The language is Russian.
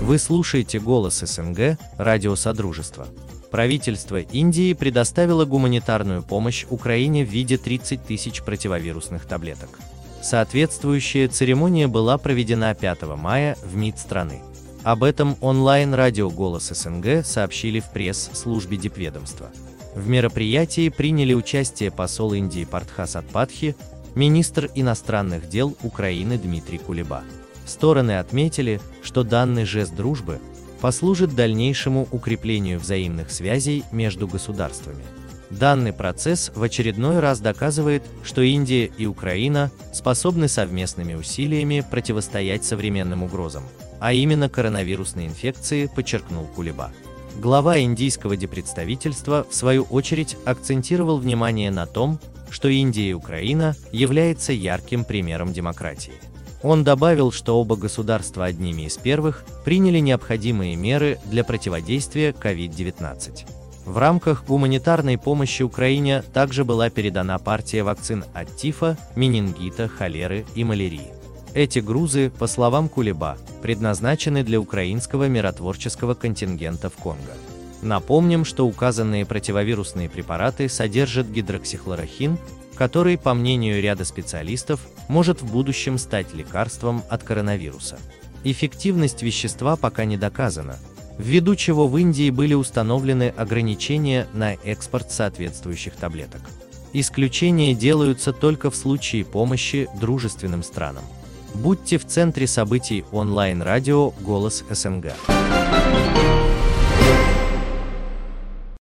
Вы слушаете «Голос СНГ», радио Содружества. Правительство Индии предоставило гуманитарную помощь Украине в виде 30 тысяч противовирусных таблеток. Соответствующая церемония была проведена 5 мая в МИД страны. Об этом онлайн-радио «Голос СНГ» сообщили в пресс-службе дипведомства. В мероприятии приняли участие посол Индии Партха Сатпатхи, министр иностранных дел Украины Дмитрий Кулеба. Стороны отметили, что данный жест дружбы послужит дальнейшему укреплению взаимных связей между государствами. Данный процесс в очередной раз доказывает, что Индия и Украина способны совместными усилиями противостоять современным угрозам, а именно коронавирусной инфекции, подчеркнул Кулеба. Глава индийского диппредставительства, в свою очередь, акцентировал внимание на том, что Индия и Украина являются ярким примером демократии. Он добавил, что оба государства одними из первых приняли необходимые меры для противодействия COVID-19. В рамках гуманитарной помощи Украине также была передана партия вакцин от тифа, менингита, холеры и малярии. Эти грузы, по словам Кулеба, предназначены для украинского миротворческого контингента в Конго. Напомним, что указанные противовирусные препараты содержат гидроксихлорохин, который, по мнению ряда специалистов, может в будущем стать лекарством от коронавируса. Эффективность вещества пока не доказана, ввиду чего в Индии были установлены ограничения на экспорт соответствующих таблеток. Исключения делаются только в случае помощи дружественным странам. Будьте в центре событий онлайн-радио «Голос СНГ».